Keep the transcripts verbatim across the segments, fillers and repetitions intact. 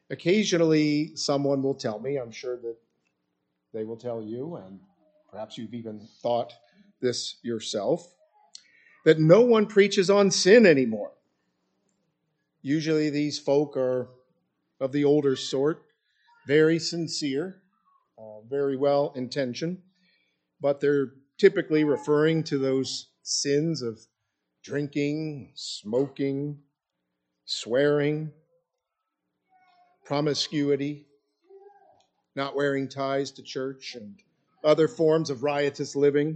Occasionally, someone will tell me, I'm sure that they will tell you, and perhaps you've even thought this yourself, that no one preaches on sin anymore. Usually these folk are of the older sort, very sincere, uh, very well intentioned, but they're typically referring to those sins of drinking, smoking, swearing, promiscuity, not wearing ties to church, and other forms of riotous living.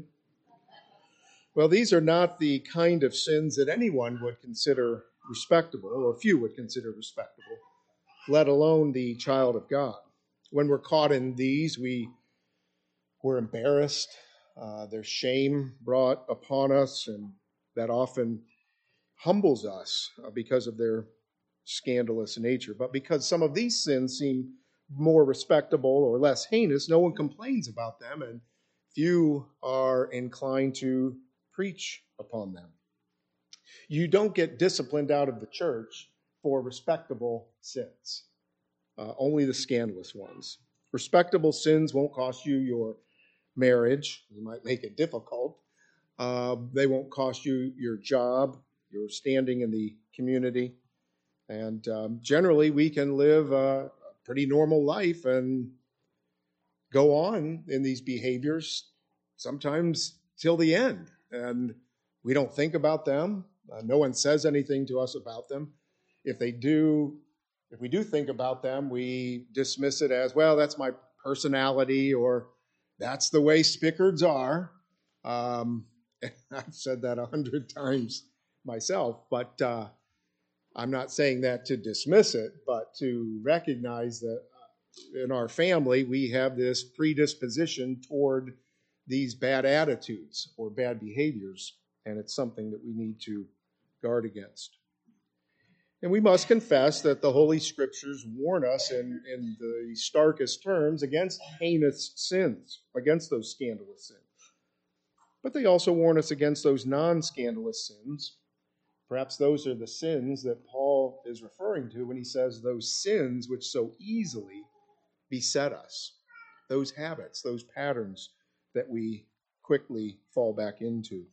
Well, these are not the kind of sins that anyone would consider respectable, or few would consider respectable, let alone the child of God. When we're caught in these, we, we're embarrassed. Uh, there's shame brought upon us, and that often humbles us uh, because of their scandalous nature. But because some of these sins seem more respectable or less heinous, no one complains about them, and few are inclined to preach upon them. You don't get disciplined out of the church for respectable sins, uh, only the scandalous ones. Respectable sins won't cost you your marriage. You might make it difficult. Uh, they won't cost you your job, your standing in the community. And um, generally, we can live a pretty normal life and go on in these behaviors, sometimes till the end. And we don't think about them. Uh, no one says anything to us about them. If they do, if we do think about them, we dismiss it as, well, that's my personality, or that's the way Spickards are. Um, I've said that a hundred times myself, but uh, I'm not saying that to dismiss it, but to recognize that in our family, we have this predisposition toward these bad attitudes or bad behaviors, and it's something that we need to guard against. And we must confess that the Holy Scriptures warn us in, in the starkest terms against heinous sins, against those scandalous sins. But they also warn us against those non-scandalous sins. Perhaps those are the sins that Paul is referring to when he says those sins which so easily beset us, those habits, those patterns that we quickly fall back into.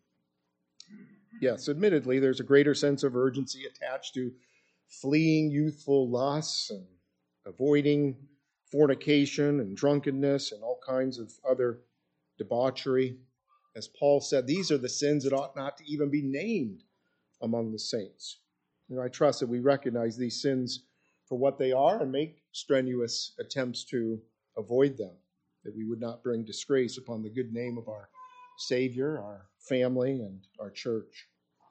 Yes, admittedly, there's a greater sense of urgency attached to fleeing youthful lusts and avoiding fornication and drunkenness and all kinds of other debauchery. As Paul said, these are the sins that ought not to even be named among the saints. And I trust that we recognize these sins for what they are and make strenuous attempts to avoid them, that we would not bring disgrace upon the good name of our Savior, our family, and our church.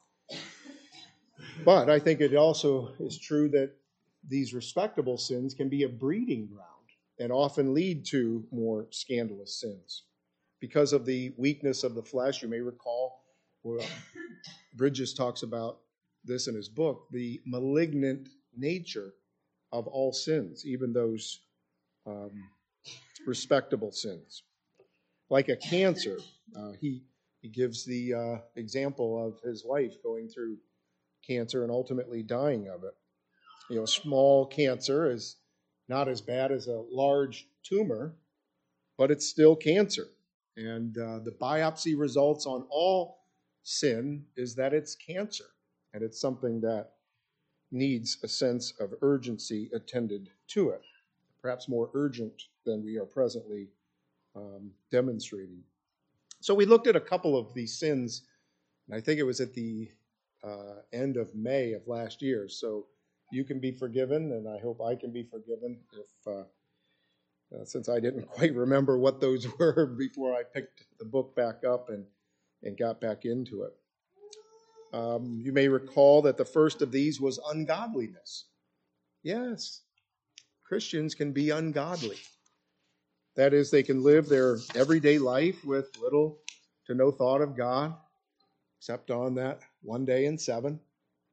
But I think it also is true that these respectable sins can be a breeding ground and often lead to more scandalous sins. Because of the weakness of the flesh, you may recall, well, Bridges talks about this in his book, the malignant nature of all sins, even those um, respectable sins. Like a cancer, uh, he, he gives the uh, example of his wife going through cancer and ultimately dying of it. You know, small cancer is not as bad as a large tumor, but it's still cancer. And uh, the biopsy results on all sin is that it's cancer. And it's something that needs a sense of urgency attended to it, perhaps more urgent than we are presently um, demonstrating. So we looked at a couple of these sins, and I think it was at the uh, end of May of last year. So you can be forgiven, and I hope I can be forgiven if, uh, uh, since I didn't quite remember what those were before I picked the book back up and, and got back into it. Um, you may recall that the first of these was ungodliness. Yes, Christians can be ungodly. That is, they can live their everyday life with little to no thought of God, except on that one day in seven.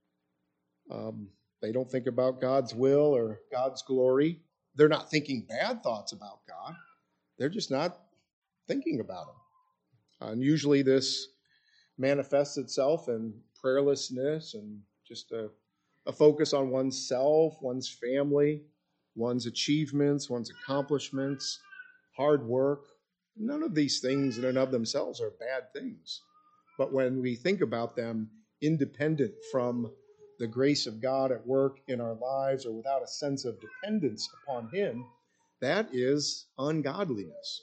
Um, they don't think about God's will or God's glory. They're not thinking bad thoughts about God. They're just not thinking about Him. Uh, and usually this manifests itself in prayerlessness and just a, a focus on oneself, one's family, one's achievements, one's accomplishments, hard work. None of these things in and of themselves are bad things. But when we think about them independent from the grace of God at work in our lives or without a sense of dependence upon Him, that is ungodliness.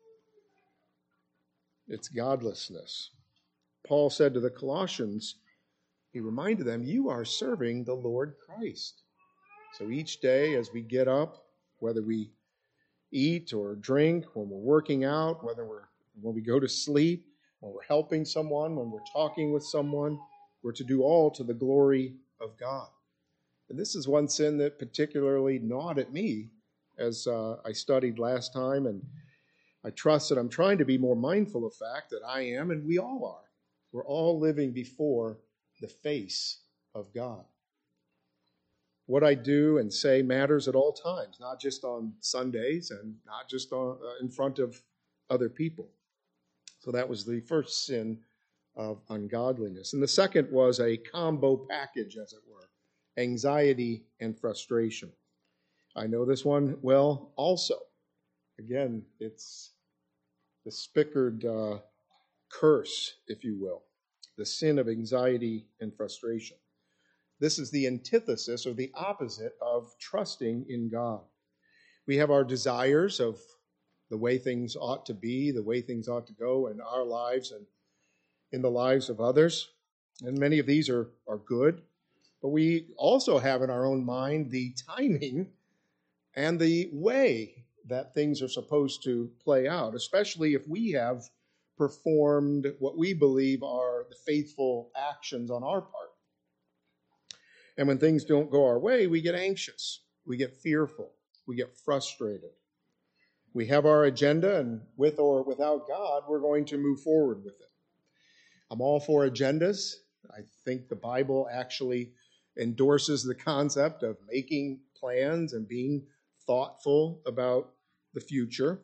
It's godlessness. Paul said to the Colossians, he reminded them, you are serving the Lord Christ. So each day as we get up, whether we eat or drink, when we're working out, whether we're when we go to sleep, when we're helping someone, when we're talking with someone, we're to do all to the glory of God. And this is one sin that particularly gnawed at me as uh, I studied last time, and I trust that I'm trying to be more mindful of the fact that I am, and we all are. We're all living before the face of God. What I do and say matters at all times, not just on Sundays and not just on, uh, in front of other people. So that was the first sin of ungodliness. And the second was a combo package, as it were, anxiety and frustration. I know this one well also. Again, it's the Spickard uh, curse, if you will, the sin of anxiety and frustration. This is the antithesis or the opposite of trusting in God. We have our desires of the way things ought to be, the way things ought to go in our lives and in the lives of others. And many of these are, are good. But we also have in our own mind the timing and the way that things are supposed to play out, especially if we have performed what we believe are the faithful actions on our part. And when things don't go our way, we get anxious, we get fearful, we get frustrated. We have our agenda, and with or without God, we're going to move forward with it. I'm all for agendas. I think the Bible actually endorses the concept of making plans and being thoughtful about the future.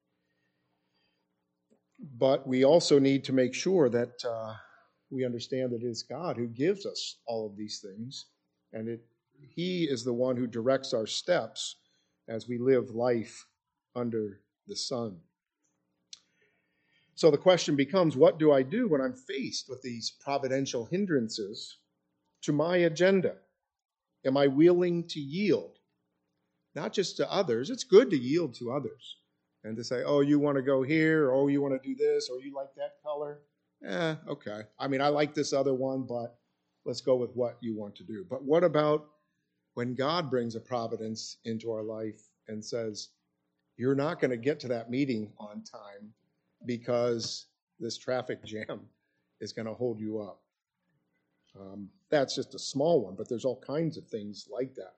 But we also need to make sure that uh, we understand that it is God who gives us all of these things, and it, He is the one who directs our steps as we live life under the sun. So the question becomes, what do I do when I'm faced with these providential hindrances to my agenda? Am I willing to yield? Not just to others. It's good to yield to others and to say, oh, you want to go here, or oh, you want to do this, or you like that color? Eh, okay. I mean, I like this other one, but let's go with what you want to do. But what about when God brings a providence into our life and says, you're not going to get to that meeting on time because this traffic jam is going to hold you up? Um, that's just a small one, but there's all kinds of things like that.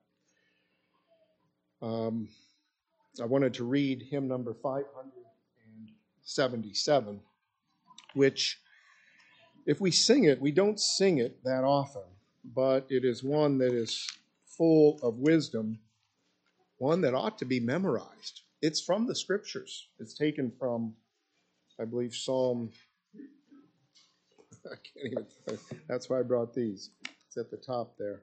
Um, I wanted to read hymn number five seventy-seven, which, if we sing it, we don't sing it that often, but it is one that is full of wisdom, one that ought to be memorized. It's from the Scriptures. It's taken from, I believe, Psalm, I can't even, that's why I brought these. It's at the top there.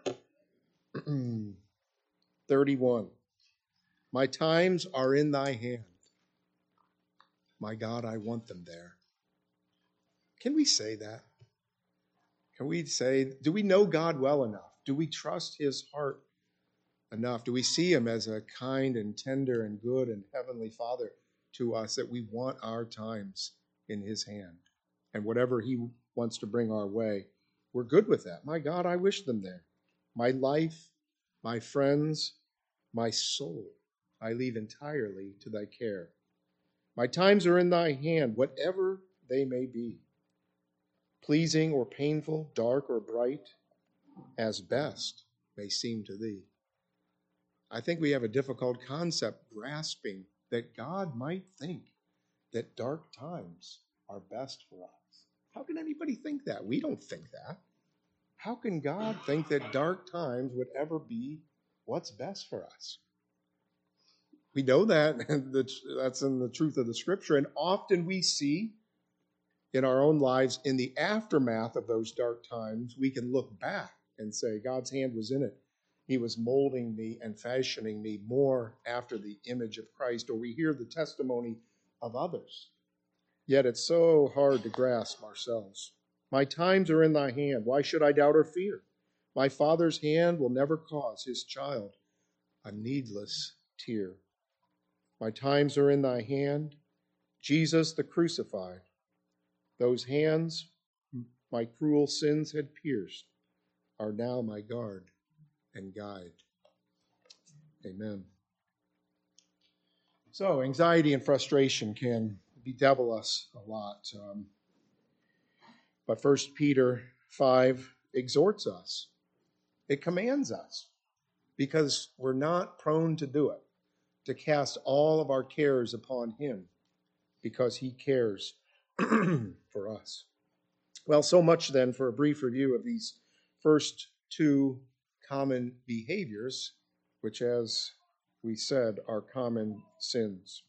thirty-one. My times are in thy hand. My God, I want them there. Can we say that? Can we say, do we know God well enough? Do we trust His heart enough? Do we see Him as a kind and tender and good and heavenly Father to us that we want our times in His hand? And whatever He wants to bring our way, we're good with that. My God, I wish them there. My life, my friends, my soul, I leave entirely to thy care. My times are in thy hand, whatever they may be, pleasing or painful, dark or bright, as best may seem to thee. I think we have a difficult concept grasping that God might think that dark times are best for us. How can anybody think that? We don't think that. How can God think that dark times would ever be what's best for us? We know that, and that's in the truth of the Scripture, and often we see in our own lives, in the aftermath of those dark times, we can look back and say, God's hand was in it. he was molding me and fashioning me more after the image of Christ, or we hear the testimony of others. Yet it's so hard to grasp ourselves. My times are in thy hand. Why should I doubt or fear? My Father's hand will never cause his child a needless tear. My times are in thy hand, Jesus the crucified. Those hands my cruel sins had pierced are now my guard and guide. Amen. So, anxiety and frustration can bedevil us a lot. Um, but First Peter five exhorts us. It commands us, because we're not prone to do it, to cast all of our cares upon him, because he cares for us. Well, so much then for a brief review of these first two common behaviors, which, as we said, are common sins.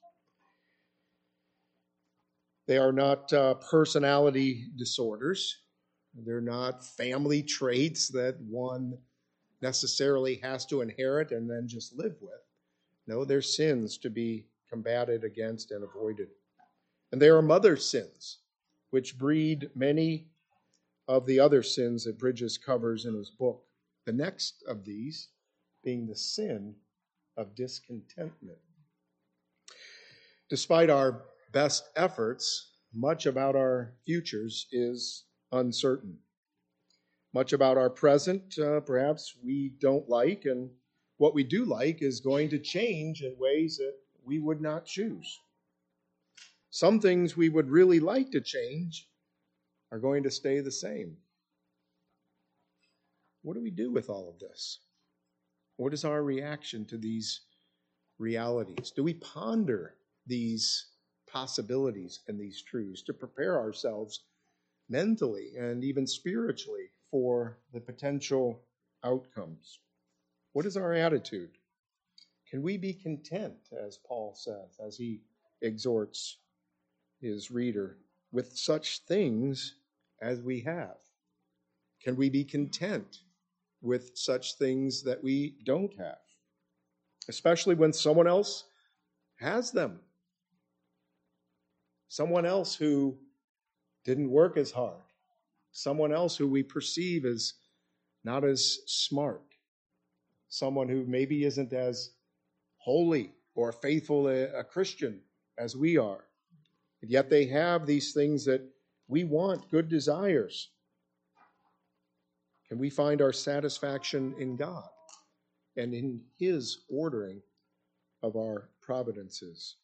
They are not uh, personality disorders. They're not family traits that one necessarily has to inherit and then just live with. No, they're sins to be combated against and avoided. And they are mother sins, which breed many of the other sins that Bridges covers in his book. The next of these being the sin of discontentment. Despite our best efforts, much about our futures is uncertain. Much about our present, uh, perhaps we don't like, and what we do like is going to change in ways that we would not choose. Some things we would really like to change are going to stay the same. What do we do with all of this? What is our reaction to these realities? Do we ponder these possibilities and these truths to prepare ourselves mentally and even spiritually for the potential outcomes? What is our attitude? Can we be content, as Paul says, as he exhorts his reader, with such things as we have? Can we be content with such things that we don't have, especially when someone else has them? Someone else who didn't work as hard, someone else who we perceive as not as smart, someone who maybe isn't as holy or faithful a, a Christian as we are. And yet they have these things that we want, good desires. Can we find our satisfaction in God and in his ordering of our providences?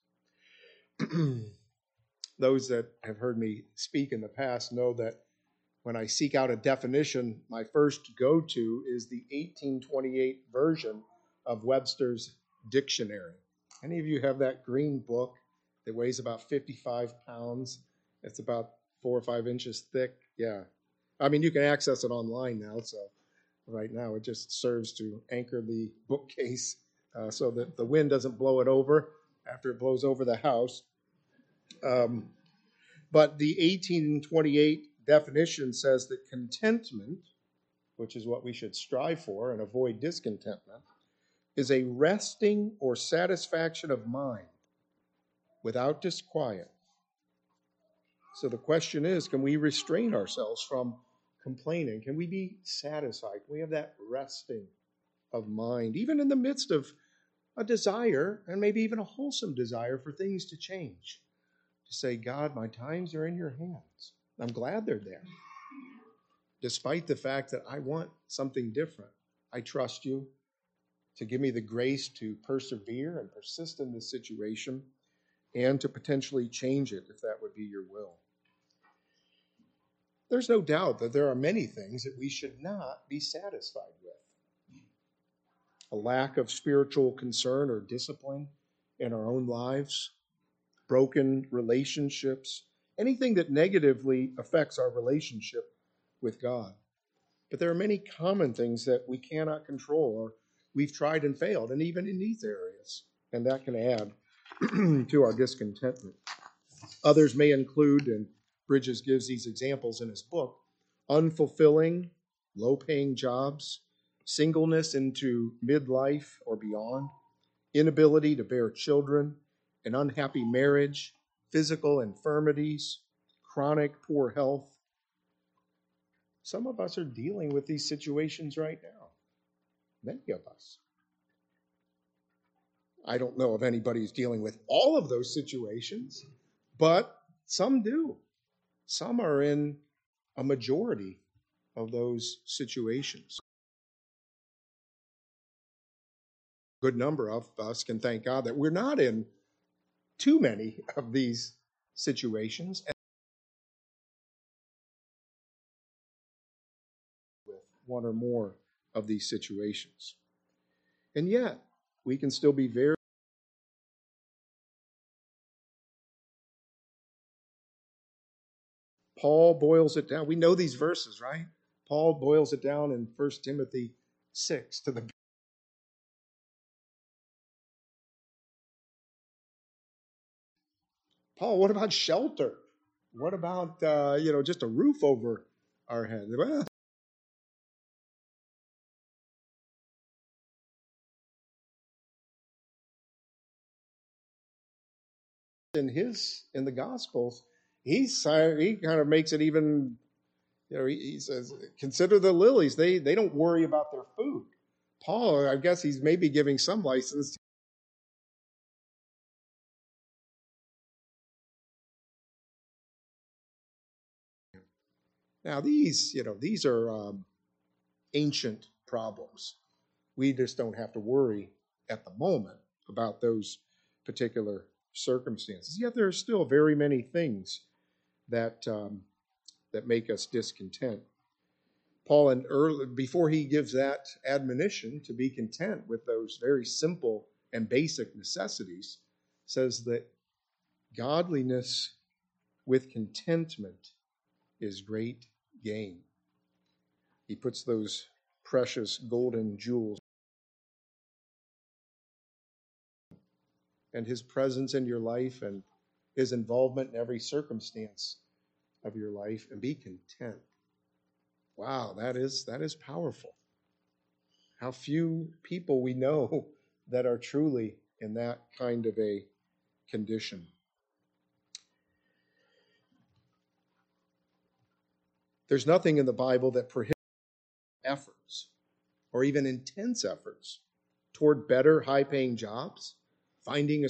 Those that have heard me speak in the past know that when I seek out a definition, my first go-to is the eighteen twenty-eight version of Webster's Dictionary. Any of you have that green book that weighs about fifty-five pounds? It's about four or five inches thick. Yeah. I mean, you can access it online now, so right now it just serves to anchor the bookcase uh, so that the wind doesn't blow it over after it blows over the house. Um, but the eighteen twenty-eight definition says that contentment, which is what we should strive for and avoid discontentment, is a resting or satisfaction of mind without disquiet. So the question is, can we restrain ourselves from complaining? Can we be satisfied? Can we have that resting of mind, even in the midst of a desire, and maybe even a wholesome desire for things to change? To say, God, my times are in your hands. I'm glad they're there. Despite the fact that I want something different, I trust you to give me the grace to persevere and persist in this situation and to potentially change it if that would be your will. There's no doubt that there are many things that we should not be satisfied with. A lack of spiritual concern or discipline in our own lives, broken relationships, anything that negatively affects our relationship with God. But there are many common things that we cannot control or we've tried and failed, and even in these areas, and that can add to our discontentment. Others may include, and Bridges gives these examples in his book, unfulfilling, low-paying jobs, singleness into midlife or beyond, inability to bear children, an unhappy marriage, physical infirmities, chronic poor health. Some of us are dealing with these situations right now. Many of us. I don't know if anybody's dealing with all of those situations, but some do. Some are in a majority of those situations. A good number of us can thank God that we're not in too many of these situations. With one or more of these situations. And yet, we can still be very Paul boils it down. We know these verses, right? Paul boils it down in First Timothy six to the Paul, what about shelter? What about uh, you know, just a roof over our head? Well, in his in the Gospels, he's he kind of makes it even. You know, he, he says, "Consider the lilies; they they don't worry about their food." Paul, I guess he's maybe giving some license. Now, these, you know, these are um, ancient problems. We just don't have to worry at the moment about those particular circumstances. Yet there are still very many things that um, that make us discontent. Paul, and early, before he gives that admonition to be content with those very simple and basic necessities, says that godliness with contentment is great gain. He puts those precious golden jewels and his presence in your life and his involvement in every circumstance of your life, and be content. Wow, that is that is powerful. How few people we know that are truly in that kind of a condition. There's nothing in the Bible that prohibits efforts or even intense efforts toward better, high-paying jobs, finding a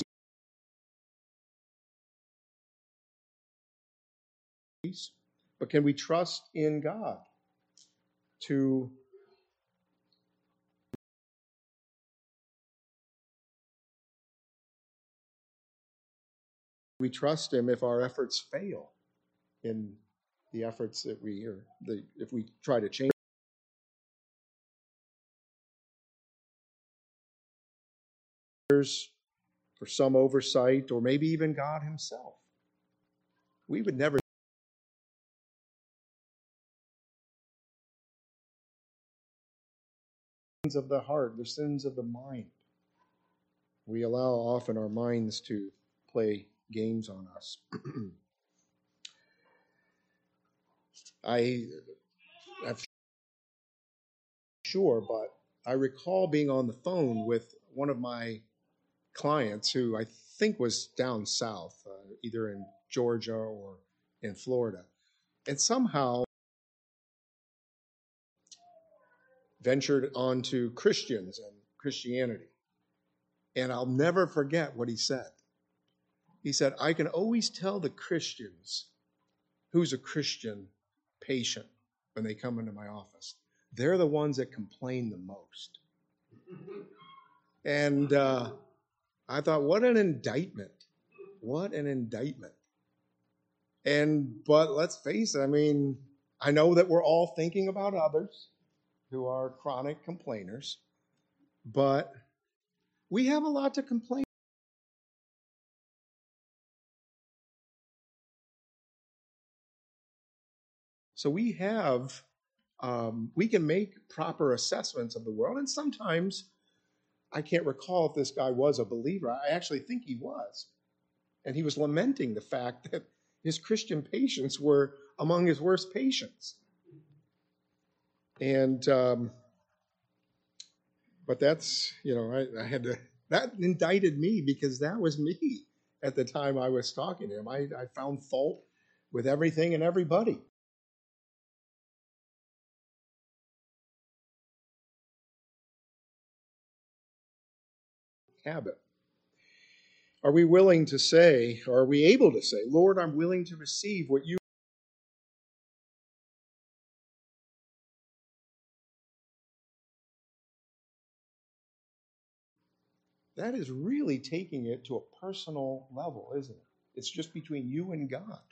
peace. But can we trust in God to we trust him if our efforts fail in the efforts that we or the if we try to change for some oversight or maybe even God himself? We would never sins of the heart, the sins of the mind. We allow often our minds to play games on us. I am sure, but I recall being on the phone with one of my clients who I think was down south, uh, either in Georgia or in Florida, and somehow ventured onto Christians and Christianity. And I'll never forget what he said. He said, I can always tell the Christians who's a Christian patient when they come into my office. They're the ones that complain the most. And uh, I thought, what an indictment. What an indictment. And, but let's face it, I mean, I know that we're all thinking about others who are chronic complainers, but we have a lot to complain. So we have, um, we can make proper assessments of the world, and sometimes I can't recall if this guy was a believer. I actually think he was. And he was lamenting the fact that his Christian patients were among his worst patients. And um, But that's, you know, I, I had to, that indicted me because that was me at the time I was talking to him. I, I found fault with everything and everybody. Habit. Are we willing to say, or are we able to say, Lord, I'm willing to receive what you. That is really taking it to a personal level, isn't it? It's just between you and God.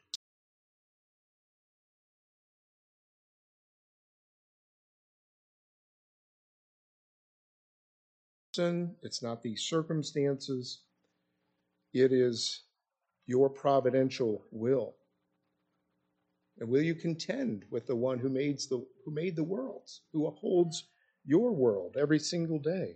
It's not these circumstances. It is your providential will. And will you contend with the one who made the, who made the worlds, who upholds your world every single day?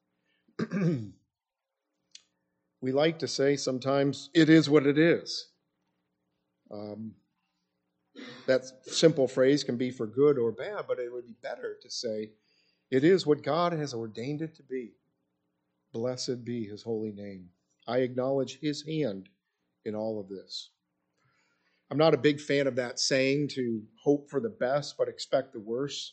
We like to say sometimes, it is what it is. Um, that simple phrase can be for good or bad, but it would be better to say, it is what God has ordained it to be. Blessed be his holy name. I acknowledge his hand in all of this. I'm not a big fan of that saying to hope for the best but expect the worst.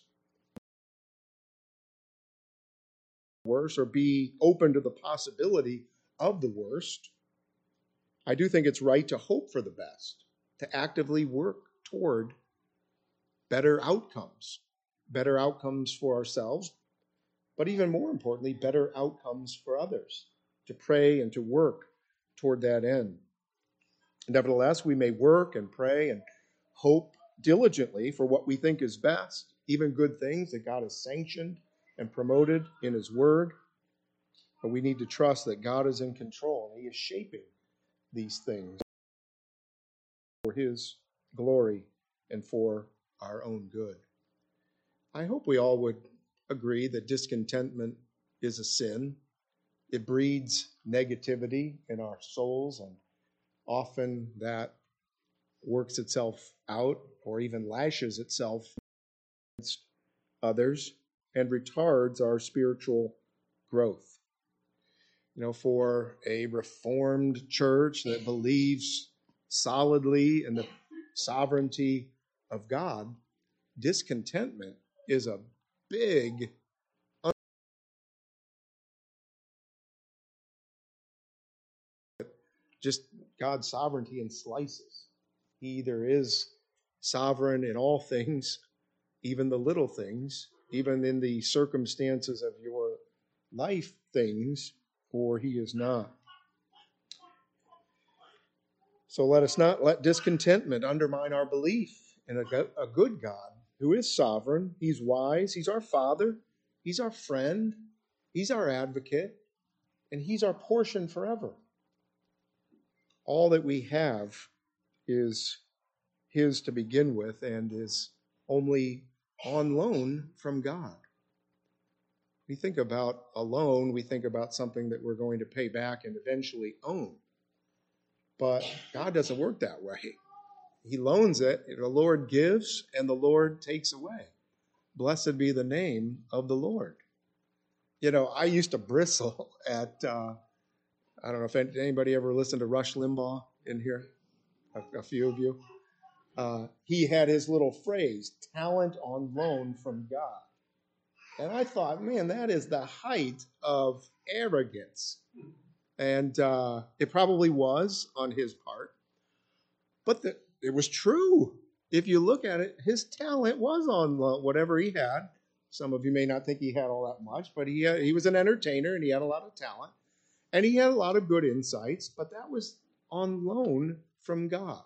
Worse or be open to the possibility of the worst. I do think it's right to hope for the best, to actively work toward better outcomes, better outcomes for ourselves, but even more importantly, better outcomes for others, to pray and to work toward that end. Nevertheless, we may work and pray and hope diligently for what we think is best, even good things that God has sanctioned and promoted in his word. But we need to trust that God is in control and he is shaping these things for his glory and for our own good. I hope we all would agree that discontentment is a sin. It breeds negativity in our souls, and often that works itself out or even lashes itself against others and retards our spiritual growth. You know, for a reformed church that believes solidly in the sovereignty of God, discontentment is a big just God's sovereignty in slices. He either is sovereign in all things, even the little things, even in the circumstances of your life things, or he is not. So let us not let discontentment undermine our belief in a, a good God who is sovereign. He's wise. He's our Father. He's our friend. He's our advocate. And he's our portion forever. All that we have is his to begin with and is only on loan from God. We think about a loan, we think about something that we're going to pay back and eventually own. But God doesn't work that way. He loans it, the Lord gives, and the Lord takes away. Blessed be the name of the Lord. You know, I used to bristle at, uh, I don't know if anybody ever listened to Rush Limbaugh in here, a, a few of you. Uh, he had his little phrase, talent on loan from God. And I thought, man, that is the height of arrogance. And uh, it probably was on his part. But the, it was true. If you look at it, his talent was on loan, whatever he had. Some of you may not think he had all that much, but he, had, he was an entertainer and he had a lot of talent. And he had a lot of good insights, but that was on loan from God.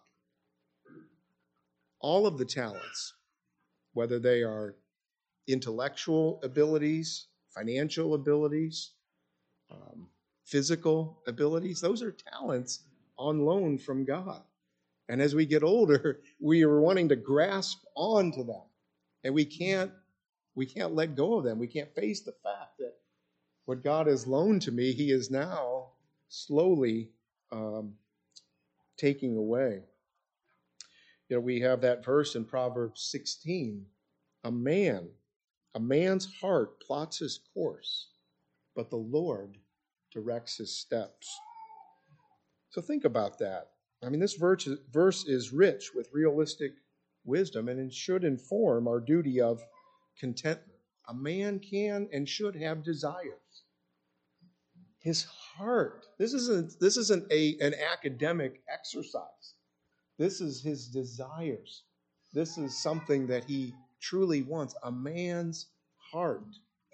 All of the talents, whether they are intellectual abilities, financial abilities, um, physical abilities, those are talents on loan from God. And as we get older, we are wanting to grasp onto them. And we can't we can't let go of them. We can't face the fact that what God has loaned to me, he is now slowly um, taking away. You know, we have that verse in Proverbs sixteen. A man, a man's heart plots his course, but the Lord directs his steps. So think about that. I mean, this verse, verse is rich with realistic wisdom, and it should inform our duty of contentment. A man can and should have desires. His heart. This isn't, this isn't a, an academic exercise. This is his desires. This is something that he truly wants. A man's heart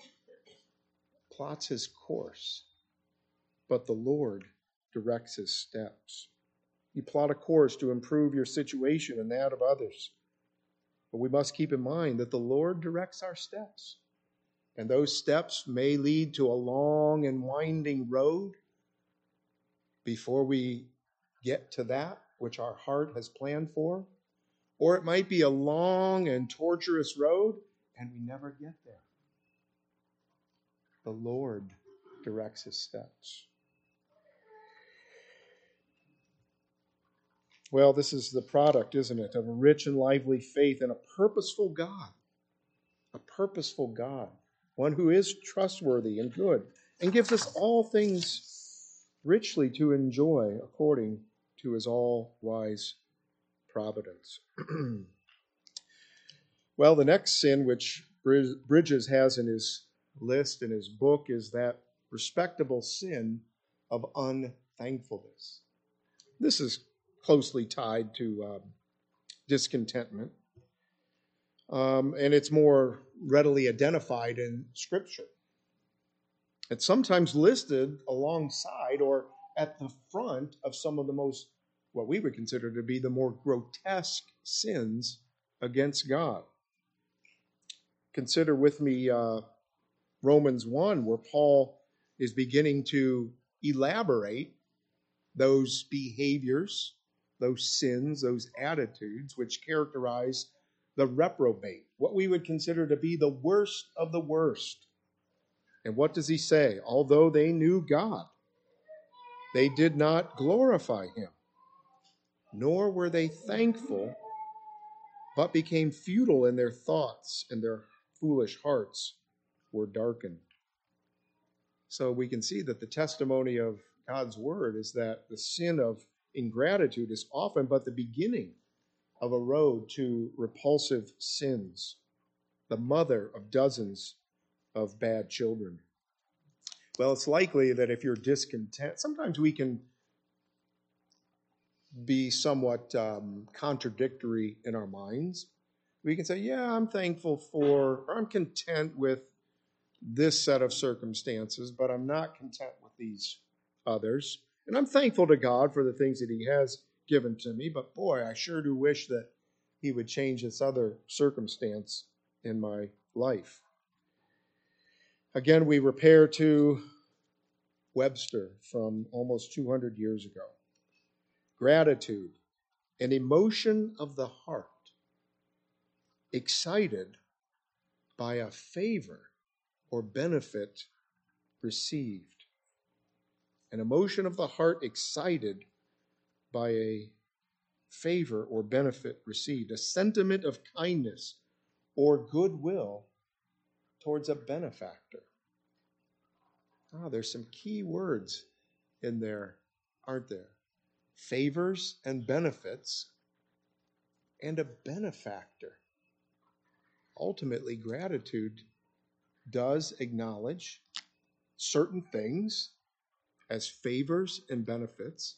plots his course, but the Lord directs his steps. You plot a course to improve your situation and that of others. But we must keep in mind that the Lord directs our steps. And those steps may lead to a long and winding road before we get to that which our heart has planned for. Or it might be a long and tortuous road and we never get there. The Lord directs his steps. Well, this is the product, isn't it, of a rich and lively faith in a purposeful God. A purposeful God. One who is trustworthy and good and gives us all things richly to enjoy according to his all-wise providence. Well, the next sin which Bridges has in his list, in his book, is that respectable sin of unthankfulness. This is closely tied to um, discontentment, um, and it's more readily identified in Scripture. It's sometimes listed alongside or at the front of some of the most, what we would consider to be the more grotesque sins against God. Consider with me uh, Romans one, where Paul is beginning to elaborate those behaviors, those sins, those attitudes which characterize the reprobate, what we would consider to be the worst of the worst. And what does he say? Although they knew God, they did not glorify him, nor were they thankful, but became futile in their thoughts, and their foolish hearts were darkened. So we can see that the testimony of God's word is that the sin of ingratitude is often but the beginning of a road to repulsive sins, the mother of dozens of bad children. Well, it's likely that if you're discontent, sometimes we can be somewhat um, contradictory in our minds. We can say, yeah, I'm thankful for, or I'm content with this set of circumstances, but I'm not content with these others. And I'm thankful to God for the things that he has given to me, but boy, I sure do wish that he would change this other circumstance in my life. Again, we repair to Webster from almost two hundred years ago. Gratitude, an emotion of the heart, excited by a favor or benefit received. An emotion of the heart excited by a favor or benefit received. A sentiment of kindness or goodwill towards a benefactor. Ah, there's some key words in there, aren't there? Favors and benefits, and a benefactor. Ultimately, gratitude does acknowledge certain things as favors and benefits,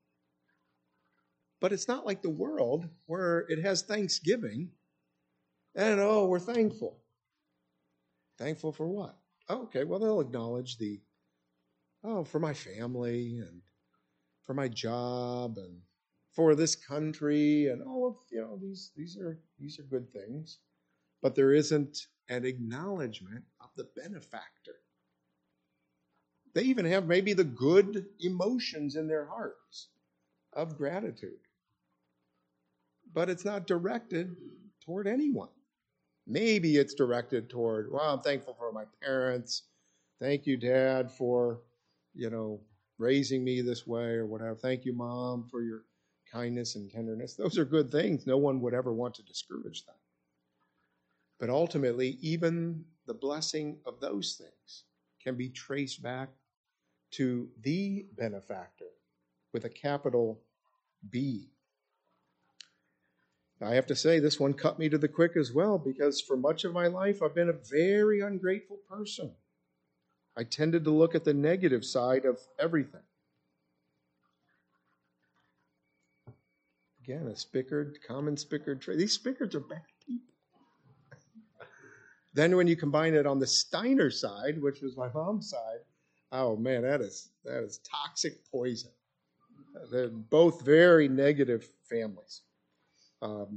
but it's not like the world where it has Thanksgiving and, oh, we're thankful. Thankful for what? Oh, okay, well, they'll acknowledge the, oh, for my family and for my job and for this country and all of, you know, these these are these are good things. But there isn't an acknowledgement of the benefactor. They even have maybe the good emotions in their hearts of gratitude. But it's not directed toward anyone. Maybe it's directed toward, well, I'm thankful for my parents. Thank you, Dad, for, you know, raising me this way or whatever. Thank you, Mom, for your kindness and tenderness. Those are good things. No one would ever want to discourage them. But ultimately, even the blessing of those things can be traced back to the benefactor with a capital B. I have to say, this one cut me to the quick as well, because for much of my life, I've been a very ungrateful person. I tended to look at the negative side of everything. Again, a Spickard, common Spickard trait. These Spickards are bad people. Then when you combine it on the Steiner side, which was my mom's side, oh man, that is that is toxic poison. They're both very negative families. Um,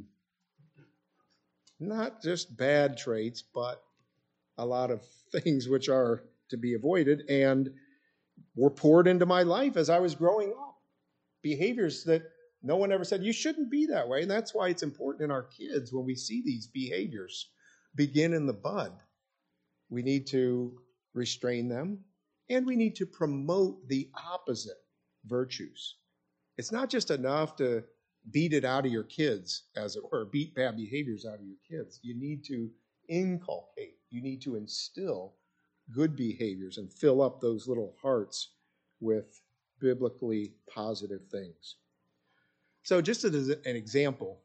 not just bad traits, but a lot of things which are to be avoided and were poured into my life as I was growing up. Behaviors that no one ever said, you shouldn't be that way. And that's why it's important in our kids, when we see these behaviors begin in the bud, we need to restrain them, and we need to promote the opposite virtues. It's not just enough to beat it out of your kids, as it were, beat bad behaviors out of your kids. You need to inculcate, you need to instill good behaviors and fill up those little hearts with biblically positive things. So just as an example,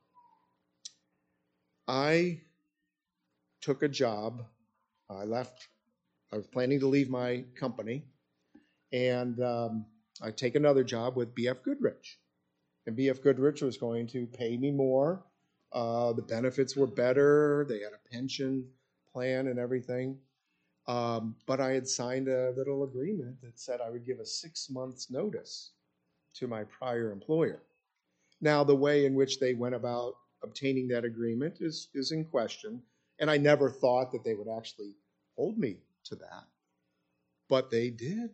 I took a job. I left, I was planning to leave my company, and um, I'd take another job with B F Goodrich. And B F Goodrich was going to pay me more. Uh, the benefits were better. They had a pension plan and everything. Um, but I had signed a little agreement that said I would give a six months notice to my prior employer. Now, the way in which they went about obtaining that agreement is, is in question. And I never thought that they would actually hold me to that. But they did.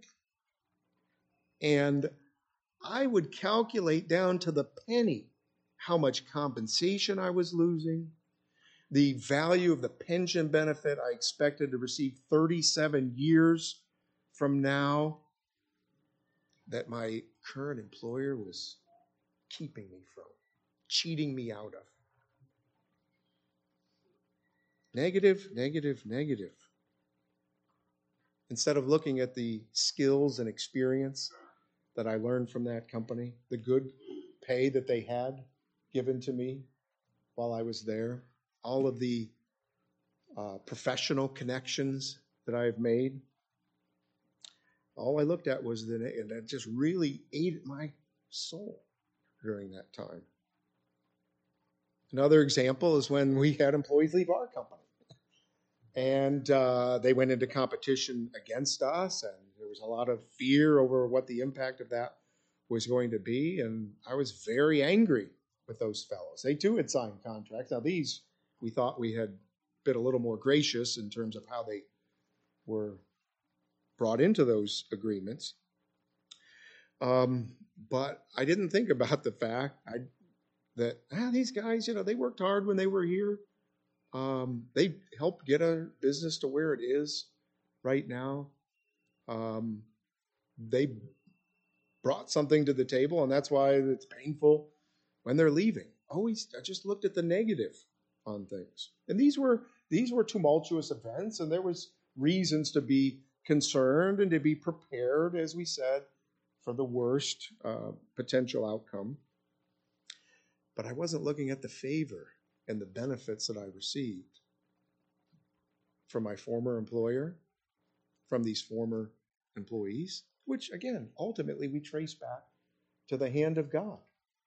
And I would calculate down to the penny how much compensation I was losing, the value of the pension benefit I expected to receive thirty-seven years from now that my current employer was keeping me from, cheating me out of. Negative, negative, negative. Instead of looking at the skills and experience that I learned from that company, the good pay that they had given to me while I was there, all of the uh, professional connections that I have made, all I looked at was that, and that just really ate at my soul during that time. Another example is when we had employees leave our company. And uh, they went into competition against us, and there was a lot of fear over what the impact of that was going to be. And I was very angry with those fellows. They too had signed contracts. Now these, we thought we had been a little more gracious in terms of how they were brought into those agreements. Um, but I didn't think about the fact I, that ah, these guys, you know, they worked hard when they were here. Um, they helped get our business to where it is right now. Um, they brought something to the table, and that's why it's painful when they're leaving. Always, I just looked at the negative on things, and these were these were tumultuous events, and there was reasons to be concerned and to be prepared, as we said, for the worst uh, potential outcome. But I wasn't looking at the favor and the benefits that I received from my former employer, from these former employees, which, again, ultimately we trace back to the hand of God.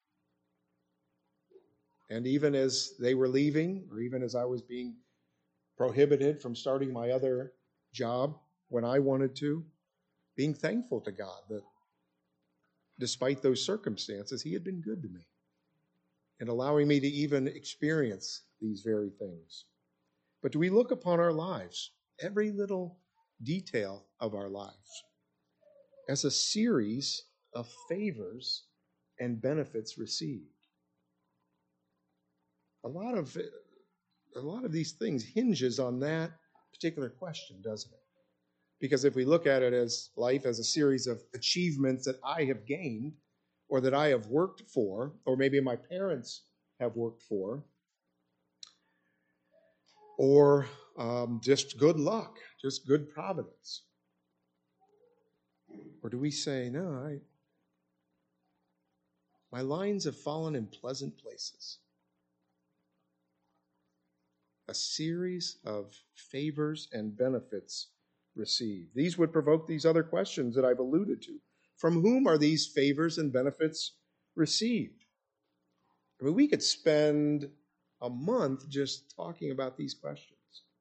And even as they were leaving, or even as I was being prohibited from starting my other job when I wanted to, being thankful to God that despite those circumstances, He had been good to me and allowing me to even experience these very things. But do we look upon our lives, every little detail of our lives, as a series of favors and benefits received? A lot of a lot of these things hinges on that particular question, doesn't it? Because if we look at it as life as a series of achievements that I have gained, or that I have worked for, or maybe my parents have worked for, or um, just good luck, just good providence, Or do we say, no, I, my lines have fallen in pleasant places? A series of favors and benefits received. These would provoke these other questions that I've alluded to. From whom are these favors and benefits received? I mean, we could spend a month just talking about these questions.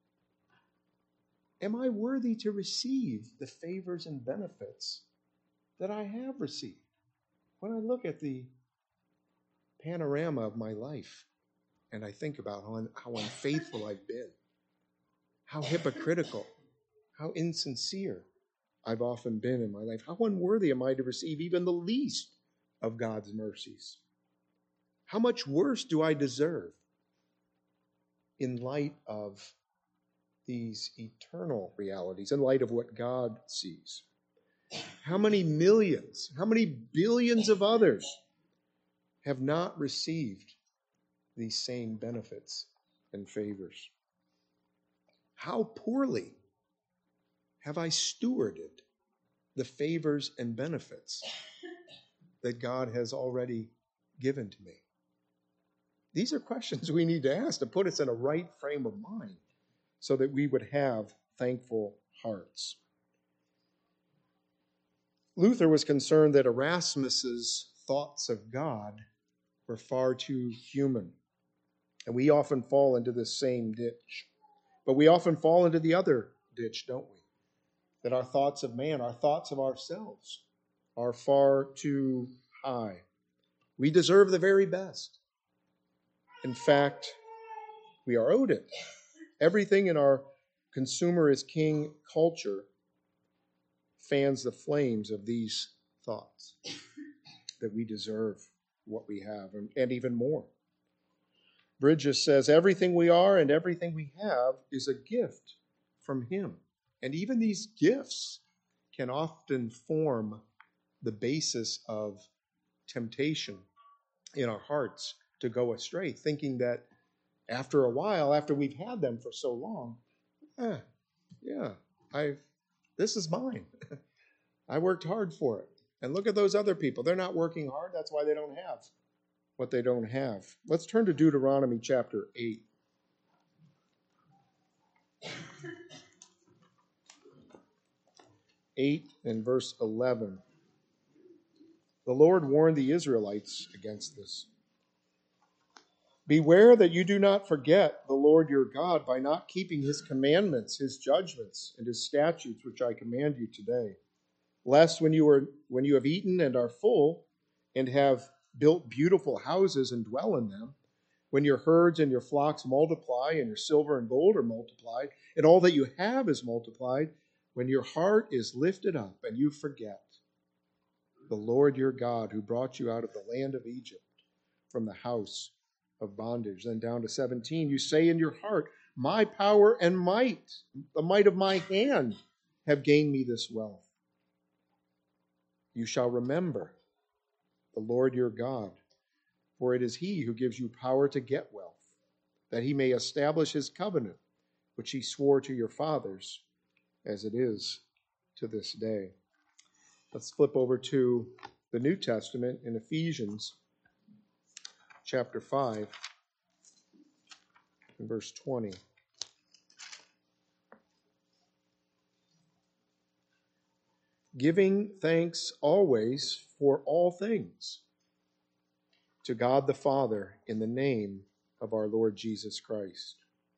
Am I worthy to receive the favors and benefits that I have received? When I look at the panorama of my life and I think about how, how unfaithful I've been, how hypocritical, how insincere I've often been in my life, how unworthy am I to receive even the least of God's mercies? How much worse do I deserve in light of these eternal realities, in light of what God sees? How many millions, how many billions of others have not received these same benefits and favors? How poorly have I stewarded the favors and benefits that God has already given to me? These are questions we need to ask to put us in a right frame of mind so that we would have thankful hearts. Luther was concerned that Erasmus's thoughts of God were far too human. And we often fall into this same ditch. But we often fall into the other ditch, don't we? That our thoughts of man, our thoughts of ourselves, are far too high. We deserve the very best. In fact, we are owed it. Everything in our consumer is king culture fans the flames of these thoughts, that we deserve what we have, and, and even more. Bridges says, everything we are and everything we have is a gift from him. And even these gifts can often form the basis of temptation in our hearts to go astray, thinking that after a while, after we've had them for so long, eh, yeah, I've, this is mine. I worked hard for it. And look at those other people. They're not working hard. That's why they don't have what they don't have. Let's turn to Deuteronomy chapter eight. eight and verse eleven. The Lord warned the Israelites against this. Beware that you do not forget the Lord your God by not keeping his commandments, his judgments, and his statutes, which I command you today. Lest when you are when you have eaten and are full, and have built beautiful houses and dwell in them, when your herds and your flocks multiply, and your silver and gold are multiplied, and all that you have is multiplied, when your heart is lifted up and you forget the Lord your God who brought you out of the land of Egypt from the house of bondage. Then down to seventeen, you say in your heart, my power and might, the might of my hand, have gained me this wealth. You shall remember the Lord your God, for it is he who gives you power to get wealth, that he may establish his covenant, which he swore to your fathers, as it is to this day. Let's flip over to the New Testament in Ephesians chapter five and verse twenty. Giving thanks always for all things to God the Father in the name of our Lord Jesus Christ.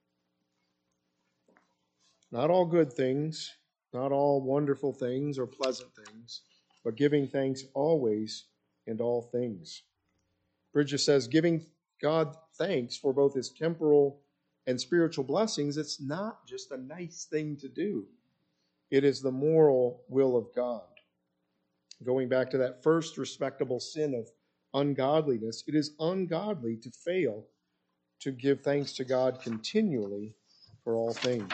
Not all good things, not all wonderful things or pleasant things, but giving thanks always and all things. Bridges says, giving God thanks for both his temporal and spiritual blessings, it's not just a nice thing to do. It is the moral will of God. Going back to that first respectable sin of ungodliness, it is ungodly to fail to give thanks to God continually for all things.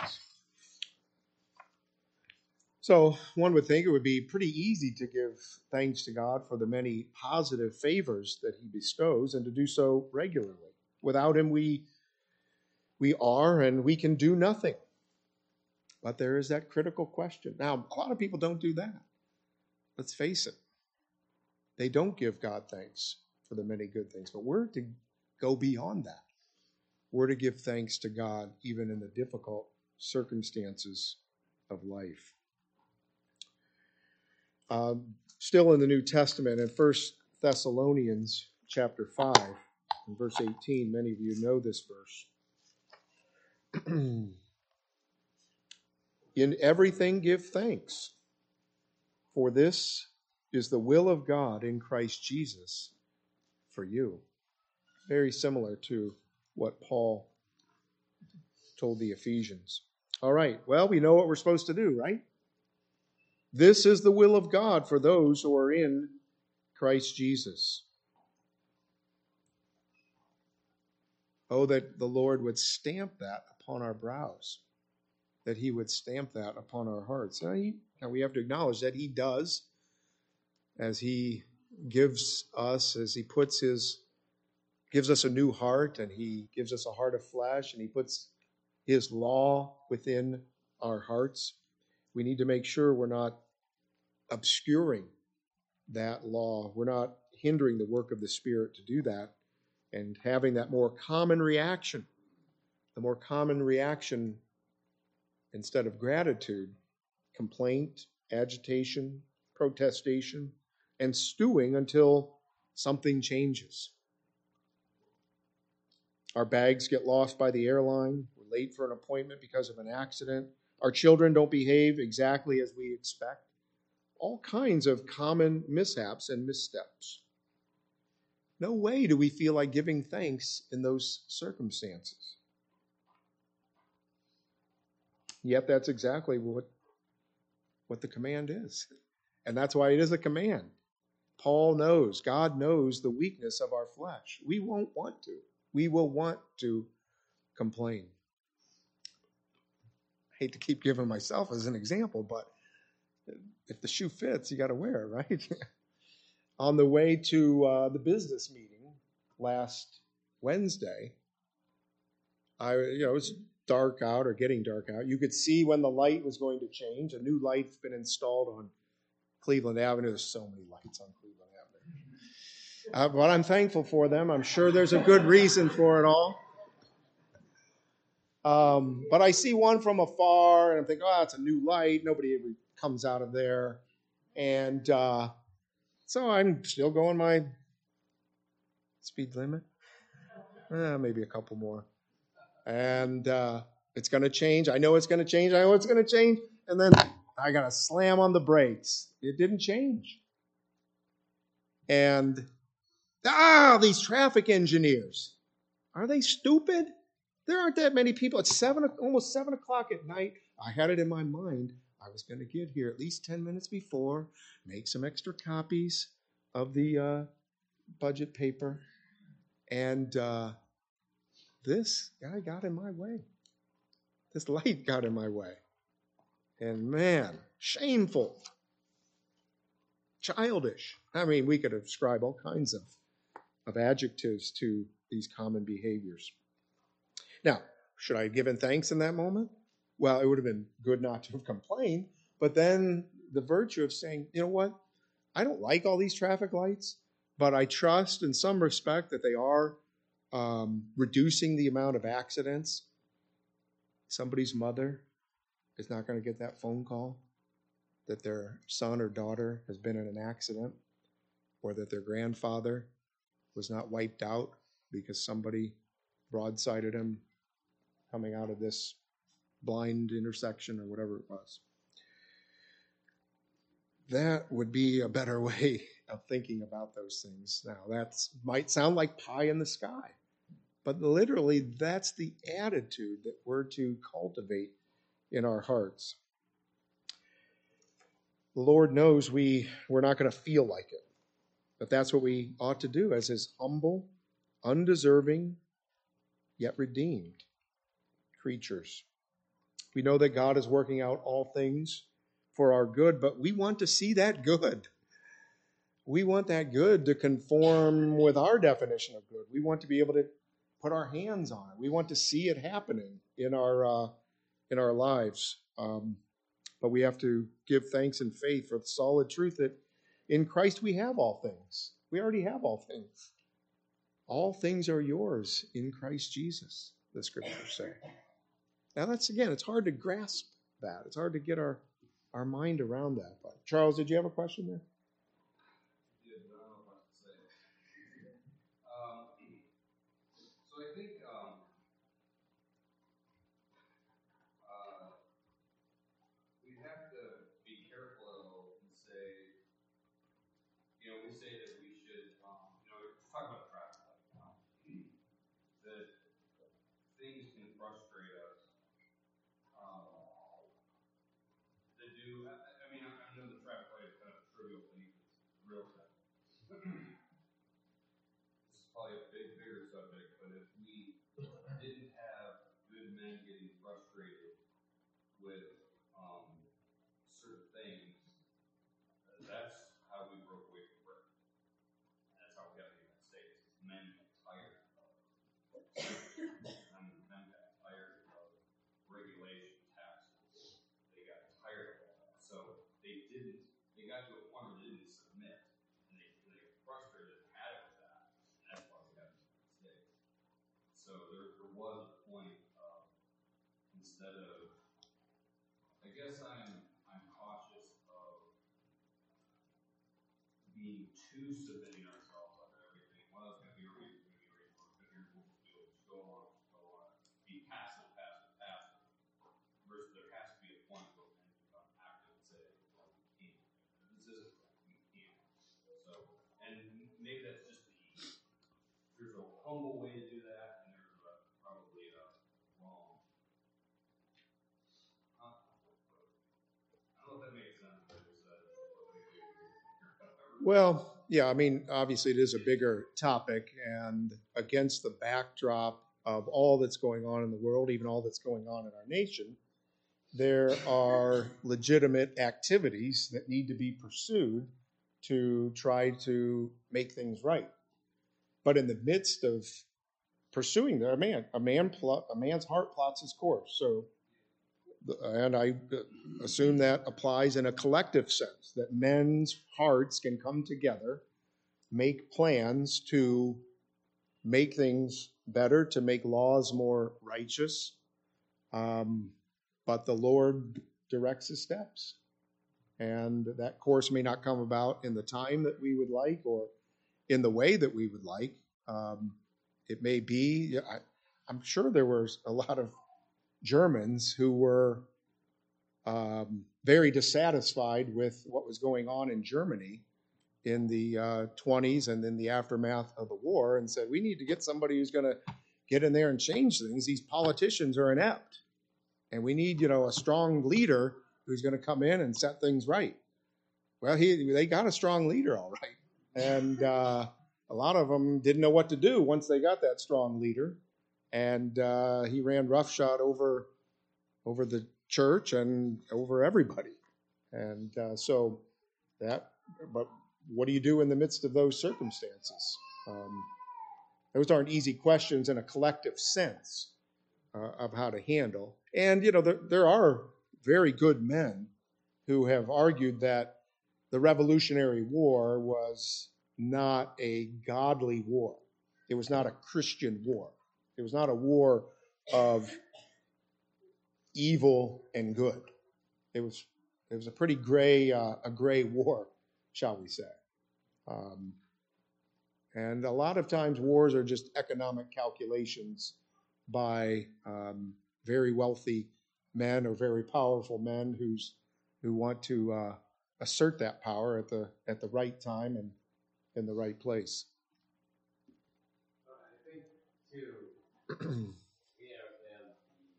So one would think it would be pretty easy to give thanks to God for the many positive favors that he bestows and to do so regularly. Without him, we, we are and we can do nothing. But there is that critical question. Now, a lot of people don't do that. let's face it, they don't give God thanks for the many good things. But we're to go beyond that. We're to give thanks to God even in the difficult circumstances of life. Um, still in the New Testament, in First Thessalonians chapter five, and verse eighteen, many of you know this verse. In everything give thanks, for this is the will of God in Christ Jesus for you. Very similar to what Paul told the Ephesians. All right, well, we know what we're supposed to do, right? This is the will of God for those who are in Christ Jesus. Oh, that the Lord would stamp that upon our brows, that he would stamp that upon our hearts. Now, he, now we have to acknowledge that he does, as he gives us, as he puts his, gives us a new heart, and he gives us a heart of flesh, and he puts his law within our hearts. We need to make sure we're not obscuring that law. We're not hindering the work of the Spirit to do that, and having that more common reaction, the more common reaction instead of gratitude, complaint, agitation, protestation, and stewing until something changes. Our bags get lost by the airline. We're late for an appointment because of an accident. Our children don't behave exactly as we expect. All kinds of common mishaps and missteps. No way do we feel like giving thanks in those circumstances. Yet that's exactly what, what the command is. And that's why it is a command. Paul knows, God knows the weakness of our flesh. We won't want to. We will want to complain. I hate to keep giving myself as an example, but if the shoe fits, you got to wear it, right? On the way to uh, the business meeting last Wednesday, I, you know, it was dark out or getting dark out. You could see when the light was going to change. A new light's been installed on Cleveland Avenue. There's so many lights on Cleveland Avenue. Uh, but I'm thankful for them. I'm sure there's a good reason for it all. Um, but I see one from afar, and I'm thinking, oh, it's a new light. Nobody ever comes out of there. And uh, so I'm still going my speed limit. Eh, maybe a couple more. And uh, it's going to change. I know it's going to change. I know it's going to change. And then I got to slam on the brakes. It didn't change. And, ah, these traffic engineers. Are they stupid? There aren't that many people. It's seven, almost seven o'clock at night. I had it in my mind. I was going to get here at least ten minutes before, make some extra copies of the uh, budget paper. And uh, this guy got in my way. This light got in my way. And man, shameful, childish. I mean, we could ascribe all kinds of, of adjectives to these common behaviors. Now, should I have given thanks in that moment? Well, it would have been good not to have complained, but then the virtue of saying, you know what? I don't like all these traffic lights, but I trust in some respect that they are um, reducing the amount of accidents. Somebody's mother is not going to get that phone call that their son or daughter has been in an accident, or that their grandfather was not wiped out because somebody broadsided him coming out of this blind intersection or whatever it was. That would be a better way of thinking about those things. Now, that might sound like pie in the sky, but literally that's the attitude that we're to cultivate in our hearts. The Lord knows we, we're not going to feel like it, but that's what we ought to do as his humble, undeserving, yet redeemed creatures. We know that God is working out all things for our good, but we want to see that good. We want that good to conform with our definition of good. We want to be able to put our hands on it. We want to see it happening in our uh, in our lives. Um, but we have to give thanks and faith for the solid truth that In Christ we have all things. We already have all things. All things are yours in Christ Jesus, the scriptures say. Now that's, again, it's hard to grasp that. It's hard to get our, our mind around that. But Charles, did you have a question there? Yeah, but I don't know if I can say it. Um, so I think um, uh, we have to be careful and say, you know, we say that we should, um, you know, we're talking about traffic light now, that things can frustrate us. Um, that do, I, I mean, I, I know the traffic light is kind of a trivial thing, it's a real thing. This is probably a big, bigger subject, but if we didn't have good men getting frustrated with um, certain things, that's how we broke away from Britain. That's how we got the United States. Men got tired of I mean, men got tired of regulation, taxes. They got tired of all that. So they didn't, they got to a point where they didn't submit. And they, they got frustrated and had it with that. And that's why we got the United States. So there, there was a point of, instead of, I guess I'm, I'm cautious of being too submitting ourselves under everything. Well, it's going to be a reason, it's going to be a reason, it's going to be a rule, do it, just go on, just go on. Be passive, passive, passive. Versus there has to be a point where men become active and say, well, we can't. This isn't right, we can't. So, and maybe that's just the, there's a humble way to do that, and there's a, probably a wrong. Huh? I don't know if that makes sense, but it's uh, Well, yeah, I mean, obviously it is a bigger topic, and against the backdrop of all that's going on in the world, even all that's going on in our nation, there are legitimate activities that need to be pursued to try to make things right. But in the midst of pursuing that, a man, a man, plot, a man's heart plots his course. So, and I assume that applies in a collective sense, that men's hearts can come together, make plans to make things better, to make laws more righteous. Um, but the Lord directs his steps. And that course may not come about in the time that we would like or in the way that we would like. Um, it may be, I, I'm sure there was a lot of Germans who were um, very dissatisfied with what was going on in Germany in the uh, twenties and in the aftermath of the war, and said, we need to get somebody who's going to get in there and change things. These politicians are inept, and we need, you know, a strong leader who's going to come in and set things right. Well, he they got a strong leader, all right, and uh, a lot of them didn't know what to do once they got that strong leader, and uh, he ran roughshod over over the church and over everybody, and uh, so that. But what do you do in the midst of those circumstances? Um, those aren't easy questions in a collective sense uh, of how to handle. And you know, there, there are very good men who have argued that the Revolutionary War was not a godly war. It was not a Christian war. It was not a war of evil and good. It was it was a pretty gray uh, a gray war, shall we say? Um, and a lot of times wars are just economic calculations by um, very wealthy men or very powerful men who's who want to uh, assert that power at the at the right time and in the right place. I think too, we understand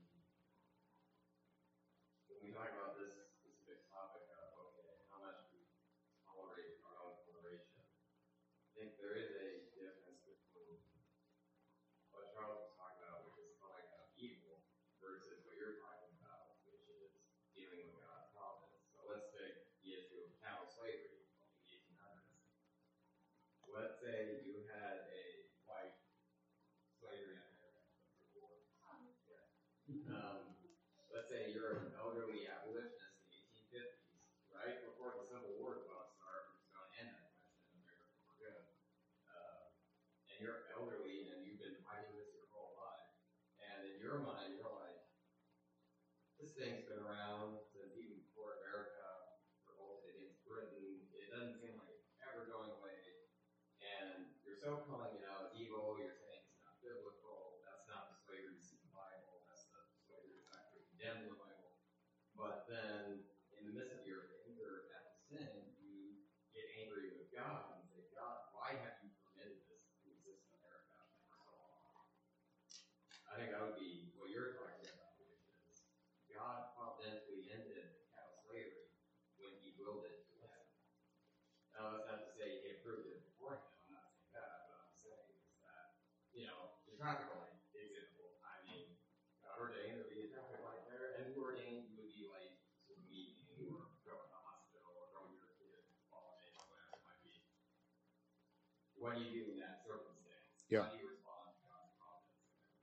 when we talk about this specific topic of okay, how much we tolerate our own toleration. I think there is a difference between what Charles was talking about, which is calling out evil, versus what you're talking about, which is dealing with God's providence. So let's take the issue of chattel slavery in the eighteen hundreds. Let's say you had a white slavery in America. Um, let's say you're an elderly abolitionist in the eighteen fifties, right before the Civil War is going to start, it's going to end still calling it out evil. You're saying it's not biblical. That's not the way we see the Bible. That's the way we actually condemn the Bible. But then, in the midst of your anger at the sin, you get angry with God and say, God, why have you permitted this to exist in America for so long? I think that would be what you're talking about, which is God providentially ended cattle slavery when He willed it to end. Now, that's not to say He approved it beforehand. I'm not saying that. What I'm saying is that, you know, the traffic light example. I mean, God ordained there would be a traffic light there, and He ordained you would be late to a meeting or go to the hospital or go to your kid holiday or whatever it might be. What do you do in that circumstance? Yeah. How do you respond to God's providence?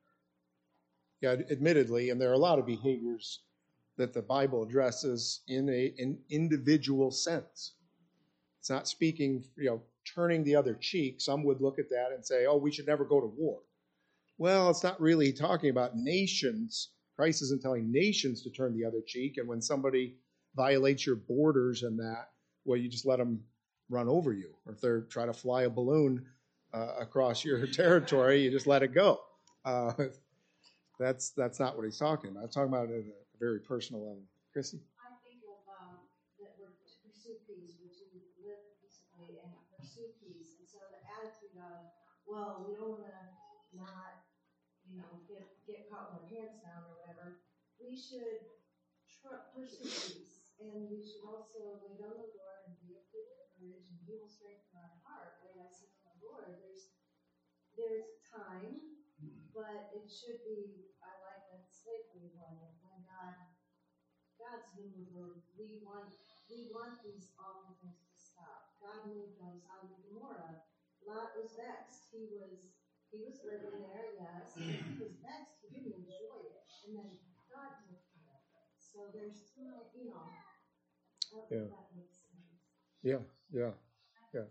Yeah, admittedly, and there are a lot of behaviors that the Bible addresses in a an individual sense. It's not speaking, you know, turning the other cheek. Some would look at that and say, oh, we should never go to war. Well, it's not really talking about nations. Christ isn't telling nations to turn the other cheek. And when somebody violates your borders and that, well, you just let them run over you. Or if they're trying to fly a balloon uh, across your territory, you just let it go. Uh, that's that's not what he's talking about. I'm talking about it at a very personal level. Chrissy? I think of um, that we're to pursue peace, we're to live peaceably and pursue peace. And so the attitude of, well, we don't want to not, you know, get get caught with our pants down or whatever. We should tr- pursue peace, and we should also wait on the Lord and be of good courage, and He will strengthen our heart. Wait, I see on the Lord. There's there's time, but it should be. I like that slavery one. When God God's mover, we want we want these awful things to stop. God moved on Sodom and Gomorrah. Lot was vexed. He was he was living there, yes. But he was vexed. He didn't enjoy it. And then God took care of it. So there's time, you know. I don't Yeah. think that makes sense. Yeah, yeah, yeah.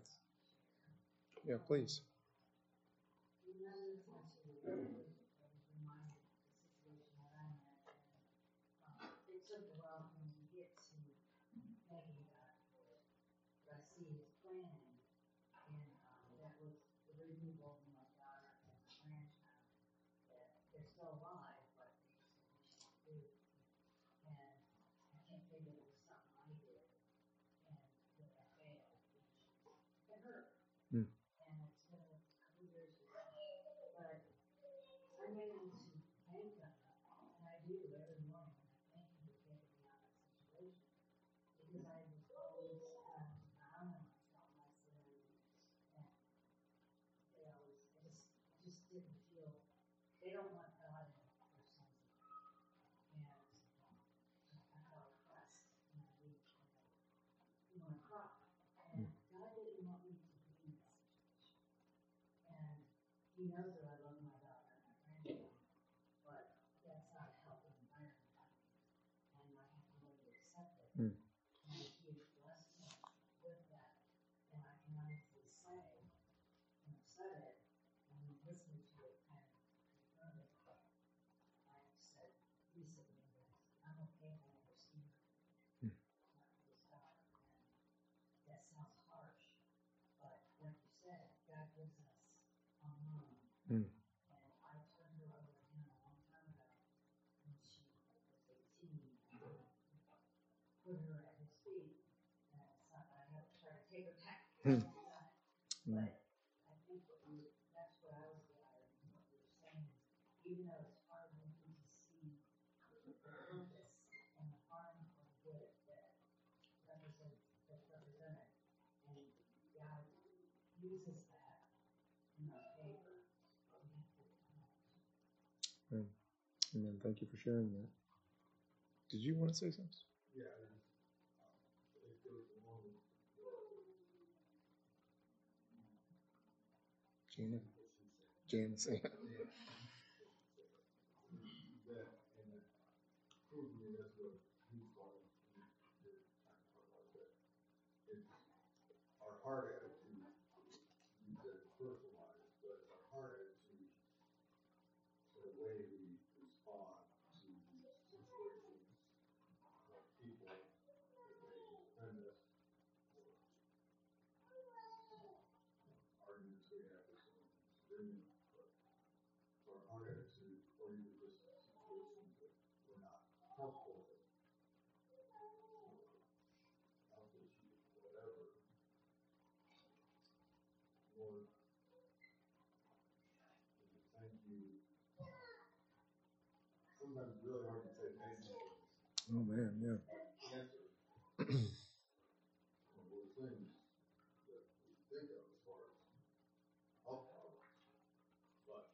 Yeah, please. Remember the testimony. I was reminded of the situation that I'm in. Um, it took a while for me to get to thanking God for it. But I see His plan, and um, that was the removal of my daughter and my grandchild. That they're still alive, but they just don't know what to do. And I can't think it was something I did, and that I failed. It hurt. Hmm. And it's been a couple years ago. But I'm able to thank God, and I do every morning. I thank Him for getting me out of that situation. Because I was always um, down on myself, my sin, and they always, I just, I just didn't feel, they don't want God in their sons. And um, I felt oppressed, and I did, you know, I cried. And God didn't want me to be in that situation. And He knows that I love my daughter and my grandchild, but that's not a healthy environment. And I have to learn to accept it. Hmm. And He has blessed me with that. And I can honestly say, and I've said it, and I'm listening to it kind of confirm it, but I said recently that I'm okay if I never see her. Hmm. This daughter. And that sounds harsh, but like you said, God gives us a mom. Hmm. And I turned her over to Him a long time ago when she was eighteen. And put her at His feet. And it's not, I have to try to take her back. Hmm. But I think what you, that's what I was gathering, what you were saying, even though it's hard for me to see the purpose and the harm or the good that represents, that's represented, and God uses that in our favor. We have to acknowledge. Hmm. Amen. Thank you for sharing that. Did you want to say something? Yeah, I just, um, it goes along with your, Janice? what she said. Janice. Yeah. That, and that, probably that's what he's talking, you're trying to talk about, that it's our heart attitude, you said personalized, but our heart attitude, the way we respond to situations, or people that may offend us, or arguments we have with bringing, but our heart attitude, or even just situations that we're not comfortable with, health issues, whatever. Lord, thank you. Sometimes it's really hard to say thank you. Oh, man, yeah. Cancer. One of those things that we think of as far as health problems. But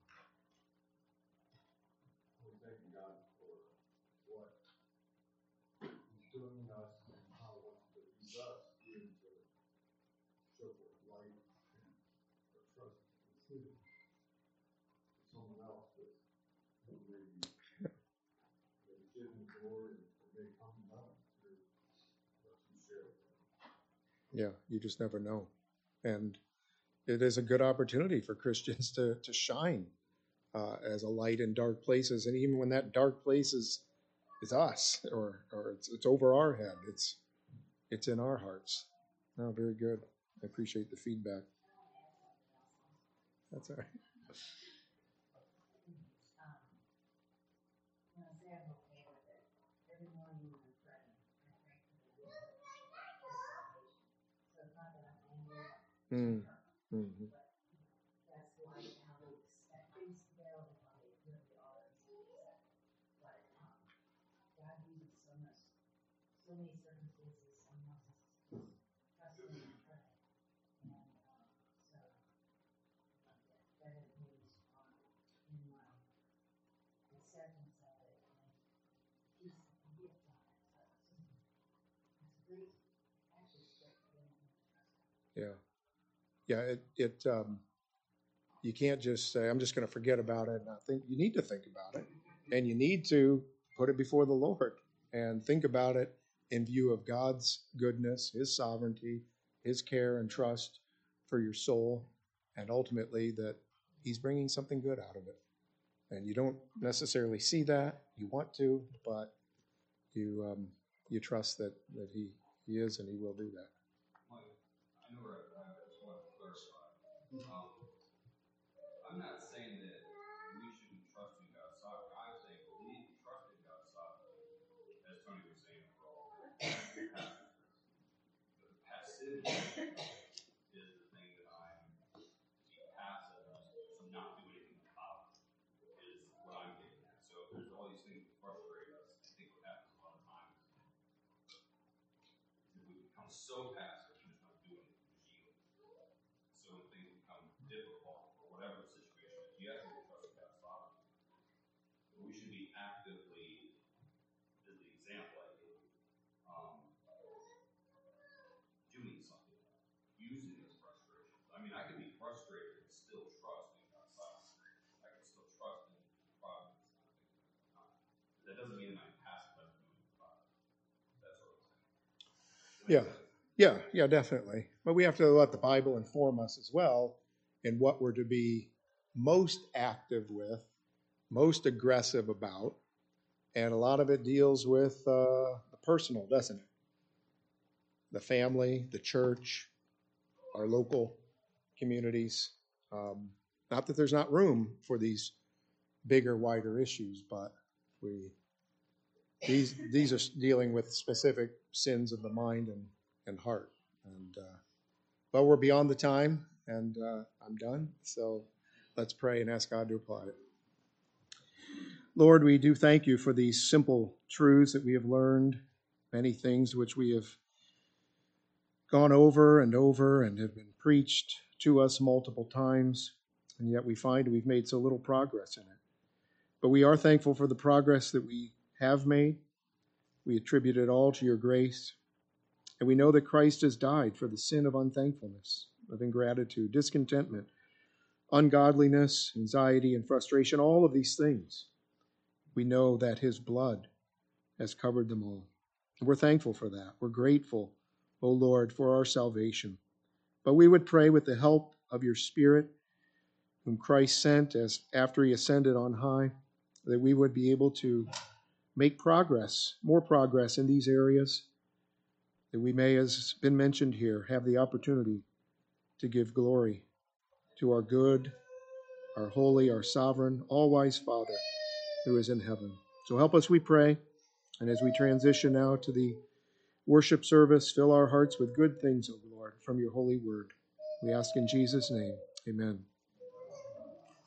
we're thanking God for what He's doing in us and how He wants to use us even to show forth light and our trust in Him to someone else that who may be maybe giving glory and may come to know through what you share with them. Yeah, you just never know. And it is a good opportunity for Christians to, to shine uh, as a light in dark places. And even when that dark place is, is us, or, or it's, it's over our head, it's, it's in our hearts. Oh, very good. I appreciate the feedback. That's all right. Mm. Mm-hmm. Yeah. Yeah, it, it um, you can't just say, I'm just going to forget about it and not think. You need to think about it, and you need to put it before the Lord and think about it in view of God's goodness, His sovereignty, His care and trust for your soul, and ultimately that He's bringing something good out of it. And you don't necessarily see that, you want to, but you um, you trust that, that he, he is and He will do that. Mike, I know where I, I just want to clarify. Um, I'm not saying that we shouldn't trust in God's sovereignty. I'm saying we need to trust in God's sovereignty, as Tony was saying overall. The passivity is the thing that I'm to be passive, to not do anything about it, is what I'm getting at. So if there's all these things that frustrate us, I think what happens a lot of times is we become so passive and just don't do anything, just yield. So when things become difficult, or whatever the situation is, you have to trust God's sovereignty. But we should be actively, as the example I gave, um, doing something, using those frustrations. I mean, I can be frustrated and still trust in God's sovereignty. I can still trust in providence and things like that. But that doesn't mean I'm passive. I'm doing providence. That's what I'm saying. Yeah. Yeah, yeah, definitely. But we have to let the Bible inform us as well in what we're to be most active with, most aggressive about. And a lot of it deals with uh, the personal, doesn't it? The family, the church, our local communities. Um, not that there's not room for these bigger, wider issues, but we these these are dealing with specific sins of the mind and, and heart. And uh, but we're beyond the time, and uh, I'm done. So let's pray and ask God to apply it. Lord, we do thank you for these simple truths that we have learned, many things which we have gone over and over and have been preached to us multiple times, and yet we find we've made so little progress in it. But we are thankful for the progress that we have made. We attribute it all to your grace, and we know that Christ has died for the sin of unthankfulness, of ingratitude, discontentment, ungodliness, anxiety, and frustration, all of these things. We know that his blood has covered them all. We're thankful for that. We're grateful, O Lord, for our salvation. But we would pray with the help of your Spirit, whom Christ sent as after he ascended on high, that we would be able to make progress, more progress in these areas, that we may, as has been mentioned here, have the opportunity to give glory to our good our holy, our sovereign, all-wise Father who is in heaven. So help us, we pray. And as we transition now to the worship service, fill our hearts with good things, O Lord, from your holy word. We ask in Jesus' name, amen.